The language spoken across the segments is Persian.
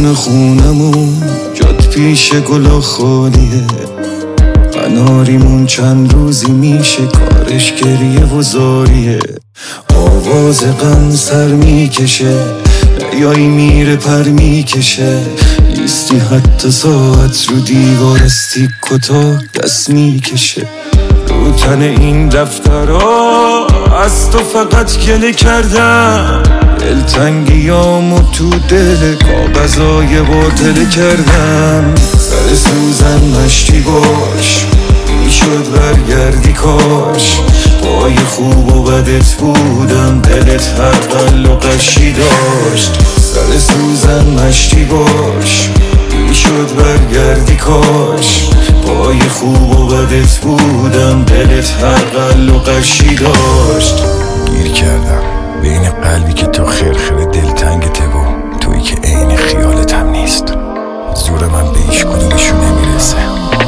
بالکن خونمون جاد پیش گلا خالیه، قناریمون چند روزی میشه کارش گریه و زاریه. آواز غم سر میکشه، دریایی میره پر میکشه، نیستی حتی ساعت رو دیوار استیک کتا دست میکشه. رو تن این دفترها از تو فقط گله کردم، دلتنگیامو تو دل کاغذای باطل کردم. سر سوزن مشتی باش، میشد برگردی کاش، پای خوب و بدت بودم، دلت هر قل و قشی داشت. سر سوزن مشتی باش، میشد برگردی کاش، پای خوب و بدت بودم، دلت هر قل و قشی داشت. گیر کردم بین قلبی که تو خرخره دلتنگته و تویی که عین خیالت هم نیست. زور من به هیچ کدومشون نمیرسه.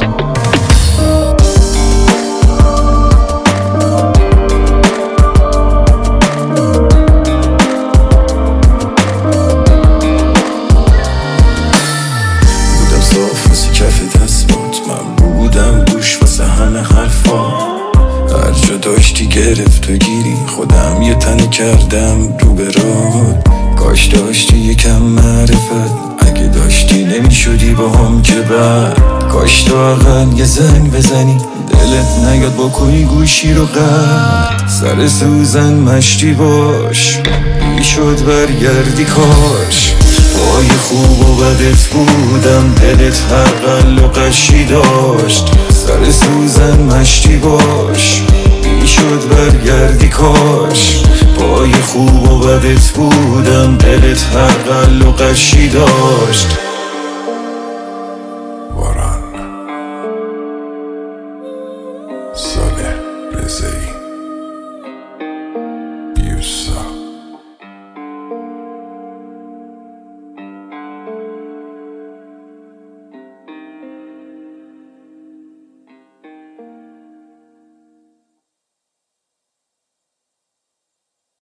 بودم صاف واسه کف دستمات، من بودم دوش واسه همه حرفا. هر جا داشتی گرفت و گیری، خودم یه تنه کردم رو به راه. کاش داشتی یکم معرفت، اگه داشتی نمیشدی با هم که بعد. کاش تو اقل یه زنگ بزنی، دلت نیاد با کوی گوشی رو قد. سر سوزن مشتی باش، میشد برگردی کاش، پای خوب و بدت بودم، دلت هر قل و قشی داشت. سر سوزن مشتی باش، میشد برگردی کاش، پای خوب و بدت بودم، دلت هر قل و قشی داشت.